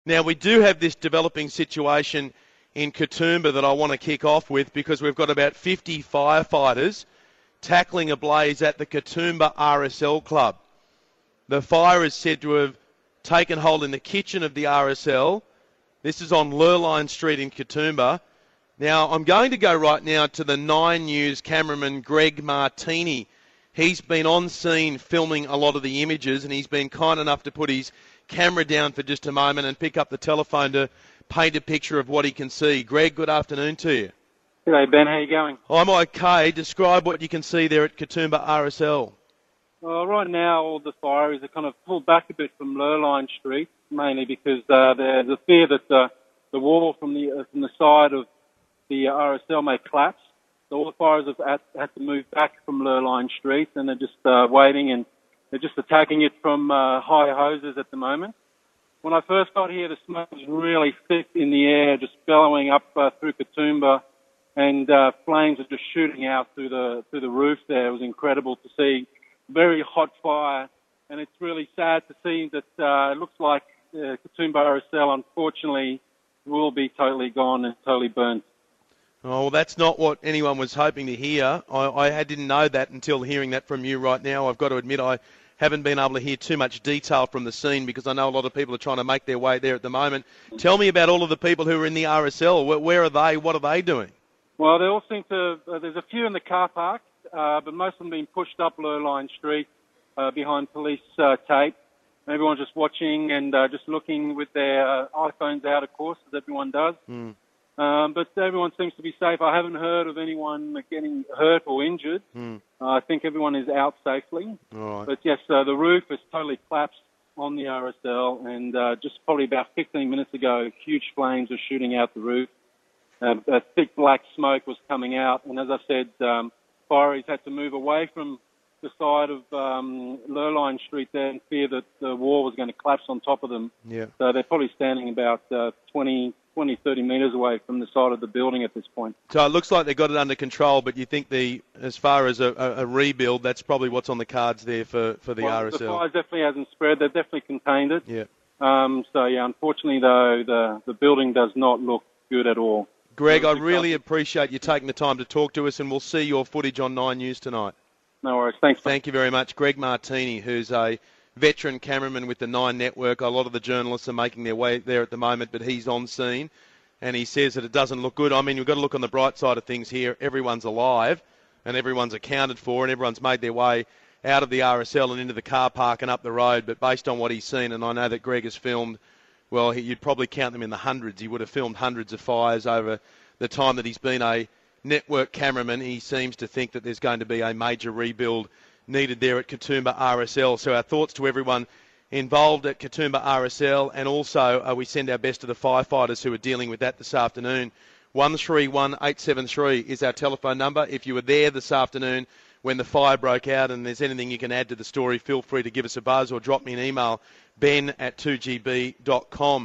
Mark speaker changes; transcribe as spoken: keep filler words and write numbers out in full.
Speaker 1: Now, we do have this developing situation in Katoomba that I want to kick off with because we've got about fifty firefighters tackling a blaze at the Katoomba R S L Club. The fire is said to have taken hold in the kitchen of the R S L. This is on Lurline Street in Katoomba. Now, I'm going to go right now to the Nine News cameraman Greg Martini. He's been on scene filming a lot of the images, and he's been kind enough to put his camera down for just a moment and pick up the telephone to paint a picture of what he can see. Greg, good afternoon to you.
Speaker 2: G'day, Ben. How you going?
Speaker 1: I'm okay. Describe what you can see there at Katoomba R S L.
Speaker 2: Well, right now, all the fire is kind of pulled back a bit from Lurline Street, mainly because uh, there's a fear that uh, the wall from the uh, from the side of the R S L may collapse. So all the fires have had, had to move back from Lurline Street, and they're just uh, waiting, and they're just attacking it from uh, high hoses at the moment. When I first got here, the smoke was really thick in the air, just bellowing up uh, through Katoomba, and uh, flames are just shooting out through the through the roof there. It was incredible to see. Very hot fire, and it's really sad to see that uh, it looks like uh, Katoomba R S L, unfortunately, will be totally gone and totally burnt.
Speaker 1: Oh, well, that's not what anyone was hoping to hear. I, I didn't know that until hearing that from you right now. I've got to admit I haven't been able to hear too much detail from the scene because I know a lot of people are trying to make their way there at the moment. Tell me about all of the people who are in the R S L. Where, where are they? What are they doing?
Speaker 2: Well, they all seem to, uh, there's a few in the car park, uh, but most of them being pushed up Lurline Street uh, behind police uh, tape. Everyone's just watching and uh, just looking with their uh, iPhones out, of course, as everyone does.
Speaker 1: Mm.
Speaker 2: Um, but everyone seems to be safe. I haven't heard of anyone getting hurt or injured.
Speaker 1: Mm.
Speaker 2: Uh, I think everyone is out safely.
Speaker 1: All right.
Speaker 2: But yes, uh, the roof is totally collapsed on the R S L, and uh, just probably about fifteen minutes ago, huge flames were shooting out the roof. Uh, a thick black smoke was coming out, and as I said, um, fireys had to move away from the side of um, Lurline Street there in fear that the wall was going to collapse on top of them.
Speaker 1: Yeah.
Speaker 2: So they're probably standing about uh, twenty, thirty metres away from the side of the building at this point.
Speaker 1: So it looks like they've got it under control, but you think the, as far as a, a, a rebuild, that's probably what's on the cards there for, for the
Speaker 2: well,
Speaker 1: R S L.
Speaker 2: The fire definitely hasn't spread. They've definitely contained it.
Speaker 1: Yeah.
Speaker 2: Um, so, yeah, unfortunately, though, the, the building does not look good at all.
Speaker 1: Greg, I really appreciate you taking the time to talk to us, and we'll see your footage on Nine News tonight.
Speaker 2: No worries. Thanks.
Speaker 1: Thank you very much. Greg Martini, who's a veteran cameraman with the Nine Network. A lot of the journalists are making their way there at the moment, but he's on scene, and he says that it doesn't look good. I mean, we've got to look on the bright side of things here. Everyone's alive, and everyone's accounted for, and everyone's made their way out of the R S L and into the car park and up the road. But based on what he's seen, and I know that Greg has filmed, well, he, you'd probably count them in the hundreds. He would have filmed hundreds of fires over the time that he's been a network cameraman. He seems to think that there's going to be a major rebuild needed there at Katoomba R S L. So our thoughts to everyone involved at Katoomba R S L, and also uh, we send our best to the firefighters who are dealing with that this afternoon. one three one eight seven three is our telephone number. If you were there this afternoon when the fire broke out and there's anything you can add to the story, feel free to give us a buzz or drop me an email, ben at two g b dot com.